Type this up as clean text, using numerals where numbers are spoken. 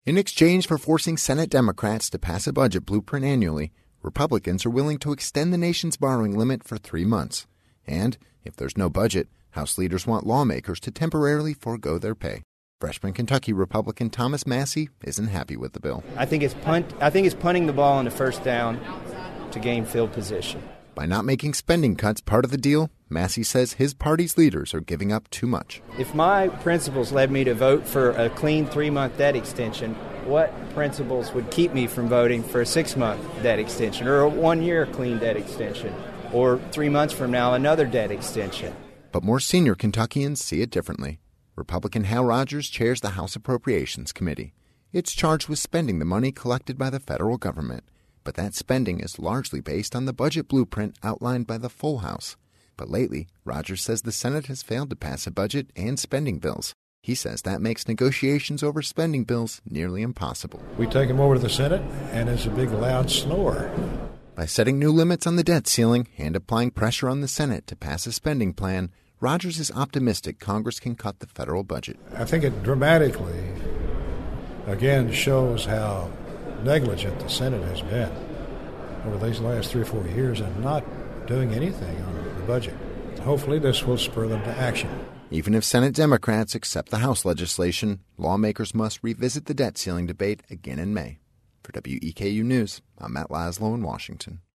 In exchange for forcing Senate Democrats to pass a budget blueprint annually, Republicans are willing to extend the nation's borrowing limit for 3 months. And if there's no budget, House leaders want lawmakers to temporarily forego their pay. Freshman Kentucky Republican Thomas Massie isn't happy with the bill. I think it's punting the ball on the first down to gain field position. By not making spending cuts part of the deal, Massie says his party's leaders are giving up too much. If my principles led me to vote for a clean 3-month debt extension, what principles would keep me from voting for a 6-month debt extension or a 1-year clean debt extension or 3 months from now another debt extension? But more senior Kentuckians see it differently. Republican Hal Rogers chairs the House Appropriations Committee. It's charged with spending the money collected by the federal government. But that spending is largely based on the budget blueprint outlined by the full House. But lately, Rogers says the Senate has failed to pass a budget and spending bills. He says that makes negotiations over spending bills nearly impossible. We take them over to the Senate, and it's a big, loud snore. By setting new limits on the debt ceiling and applying pressure on the Senate to pass a spending plan, Rogers is optimistic Congress can cut the federal budget. I think it dramatically, again, shows how negligent the Senate has been over these last 3 or 4 years and not doing anything on the budget. Hopefully this will spur them to action. Even if Senate Democrats accept the House legislation, lawmakers must revisit the debt ceiling debate again in May. For WEKU News, I'm Matt Laszlo in Washington.